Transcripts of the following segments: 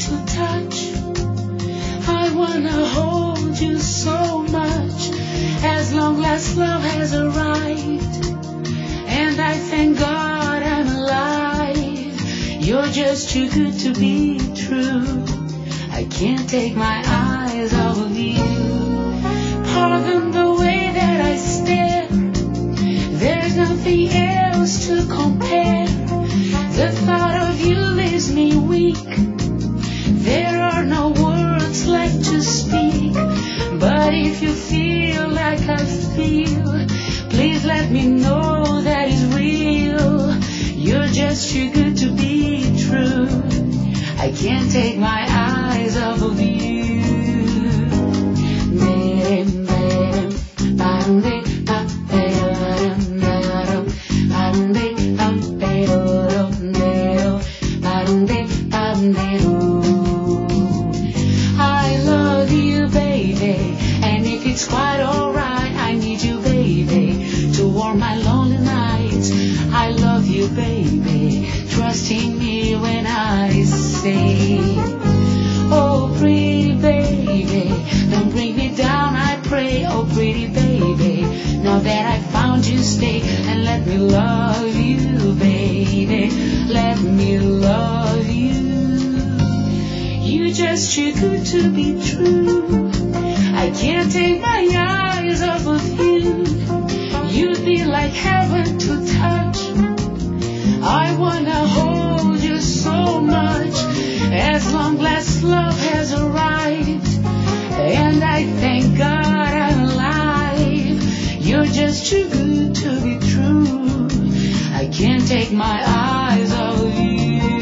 to touch. I wanna hold you so much. As long as love has arrived, and I thank God I'm alive. You're just too good to be true. I can't take my eyes off of you. Pardon the way that I stare. There's nothing else to compare. The thought of you leaves me weak. There are no words left to speak. But if you feel like I feel, please let me know that it's real. You're just too good to be true. I can't take my eyes off of you. I love you, baby, and if it's quite alright, I need you, baby, to warm my lonely nights. I love you, baby, trust in me when I say, oh pretty baby, don't bring me down, I pray. Oh pretty baby, now that I found you, stay and let me love you, baby, let me love you. You're just too good to be true. I can't take my eyes off of you. You'd be like heaven to touch. I wanna hold you so much. As long as love has arrived, and I thank God I'm alive. You're just too good to be true. I can't take my eyes off of you.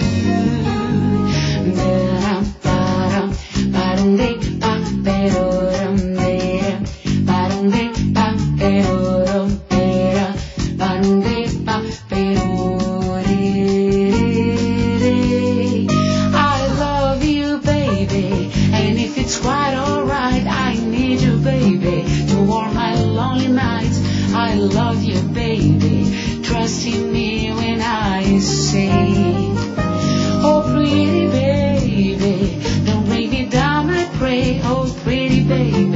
I love you, baby, trust in me when I say, oh pretty baby, don't bring me down, I pray. Oh pretty baby,